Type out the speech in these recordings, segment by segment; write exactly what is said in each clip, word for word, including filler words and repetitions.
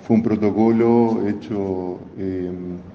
fue un protocolo hecho eh,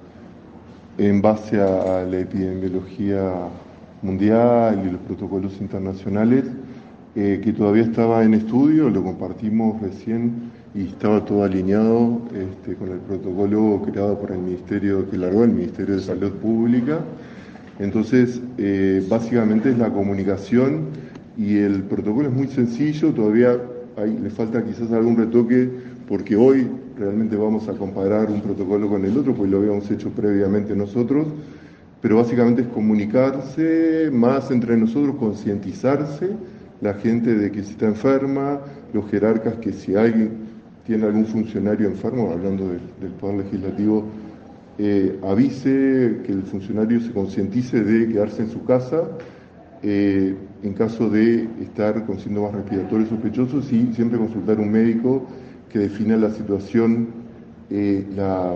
en base a la epidemiología mundial y los protocolos internacionales, eh, que todavía estaba en estudio, lo compartimos recién y estaba todo alineado este, con el protocolo creado por el Ministerio, que largó el Ministerio de Salud Pública. Entonces, eh, básicamente es la comunicación y el protocolo es muy sencillo, todavía hay, le falta quizás algún retoque porque hoy realmente vamos a comparar un protocolo con el otro, pues lo habíamos hecho previamente nosotros, pero básicamente es comunicarse más entre nosotros, concientizarse, la gente de que si está enferma, los jerarcas que si alguien tiene algún funcionario enfermo, hablando del, del Poder Legislativo, eh, avise, que el funcionario se concientice de quedarse en su casa, eh, en caso de estar con síntomas respiratorios sospechosos y siempre consultar a un médico que defina la situación, eh, la,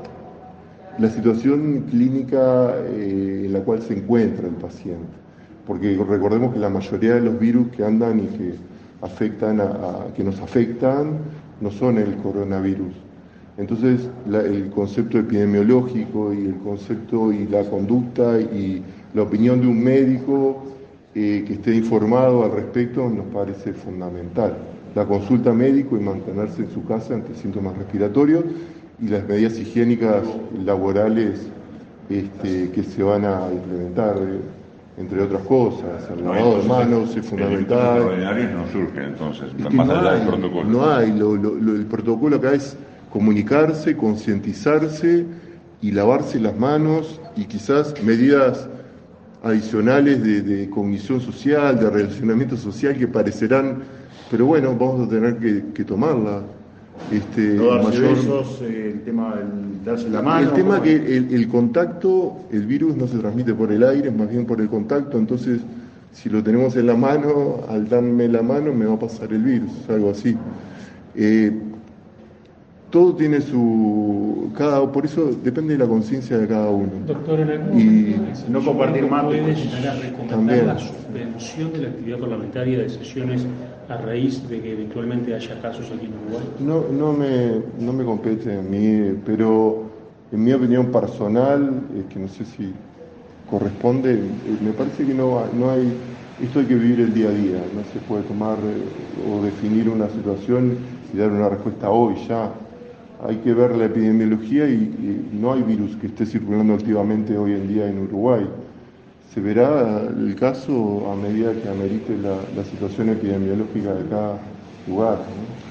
la situación clínica eh, en la cual se encuentra el paciente. Porque recordemos que la mayoría de los virus que andan y que afectan a, a, que nos afectan no son el coronavirus. Entonces la, el concepto epidemiológico y el concepto y la conducta y la opinión de un médico eh, que esté informado al respecto nos parece fundamental. La consulta médico y mantenerse en su casa ante síntomas respiratorios y las medidas higiénicas laborales este, que se van a implementar, eh, entre otras cosas. El lavado de manos es fundamental. Los ordinarios no surgen entonces, es más no allá hay, del protocolo. No hay, lo, lo, lo, el protocolo acá es comunicarse, concientizarse y lavarse las manos y quizás medidas adicionales de, de cognición social, de relacionamiento social que parecerán, pero bueno, vamos a tener que, que tomarla. Este, no darse mayor... besos, eh, el tema del darse la mano. El tema que el, el contacto, el virus no se transmite por el aire, es más bien por el contacto, entonces si lo tenemos en la mano, al darme la mano me va a pasar el virus, algo así. Eh, todo tiene su, cada, por eso depende de la conciencia de cada uno. Doctor, en algún y momento no compartir más puede pues, llegar a recomendar también. la suspensión de la actividad parlamentaria de sesiones a raíz de que eventualmente haya casos aquí en Uruguay. No, no me, no me compete a mí, pero en mi opinión personal, eh, que no sé si corresponde, eh, me parece que no, no hay, esto hay que vivir el día a día, no se puede tomar eh, o definir una situación y dar una respuesta hoy ya. Hay que ver la epidemiología y, y no hay virus que esté circulando activamente hoy en día en Uruguay. Se verá el caso a medida que amerite la, la situación epidemiológica de cada lugar, ¿no?